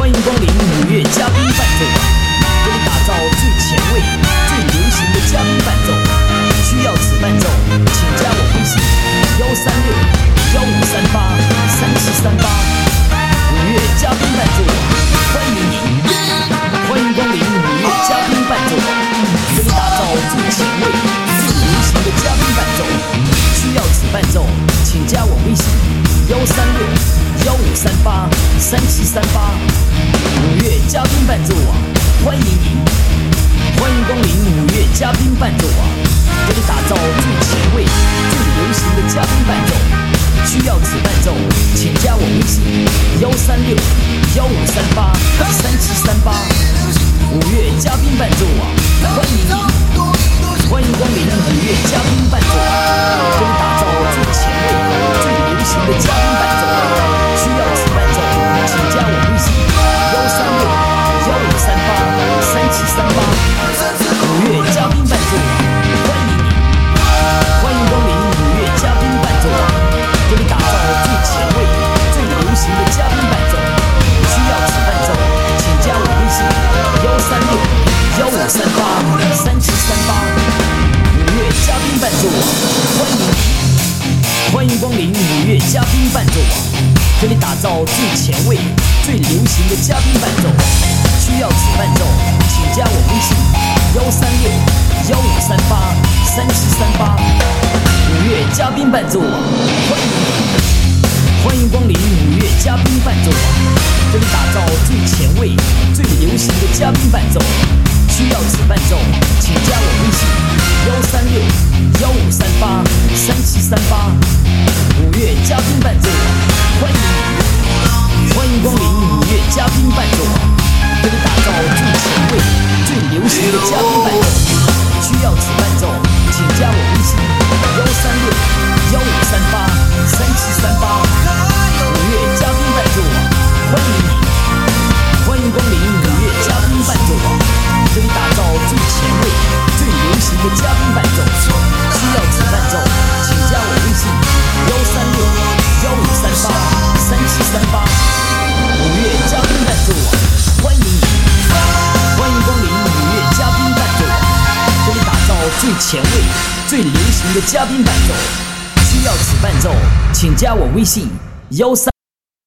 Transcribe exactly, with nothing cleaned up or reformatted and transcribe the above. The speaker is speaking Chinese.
欢迎光临五月嘉宾伴奏，为你打造最前卫、最流行的嘉宾伴奏。需要此伴奏，请加我微信：幺三六幺五三八三七三八。五月嘉宾伴奏，欢迎你！欢迎光临五月嘉宾伴奏，为你打造最前卫、最流行的嘉宾伴奏。需要此伴奏，请加我微信：幺三六幺五三八三七三八。五月嘉宾伴奏网，欢迎你！欢迎光临五月嘉宾伴奏网，为你打造最前卫、最流行的嘉宾伴奏。需要此伴奏，请加我微信：幺三六幺五三八三七三八。五月嘉宾伴奏网，欢迎你！欢迎光临五月嘉宾伴奏网，为你打造最前卫、最流行的嘉宾伴奏。需要此伴奏，请加我微信：幺三六幺五三八三七三八。五月嘉宾伴奏网，欢迎你！欢迎光临五月嘉宾伴奏网，为你打造最前卫、最流行的嘉宾伴奏。需要此伴奏，请加我微信：幺三六幺五三八三七三八。五月嘉宾伴奏网，欢迎你！欢迎光临五月嘉宾伴奏网，为你打造最前卫、最流行的嘉宾伴奏。需要此伴奏，请加我微信：幺三六幺五三八三七三八。五月嘉宾伴奏网，欢迎你！欢迎光临五月嘉宾伴奏网，为你打造最前卫、最流行的嘉宾伴奏。需要此伴奏，请加我微信：幺三六幺五三八三七三八。五月嘉宾伴奏网，欢迎你！欢迎光临五月嘉宾伴奏网，为你打造最前卫、最流行的嘉宾伴奏。需要此伴奏，请加我微信：幺三六幺五三八三七三八。五月嘉宾伴奏网，欢迎你！欢迎光临五月嘉宾伴奏网，为你打造最前卫、最流行的嘉宾伴奏。需要此伴奏，请加我微信：幺三六幺五三八三七三八。五月嘉宾伴奏网，欢迎你！欢迎光临五月嘉宾伴奏网，为你打造最前卫、最流行的嘉宾伴奏。需要此伴奏，请加我微信：幺三。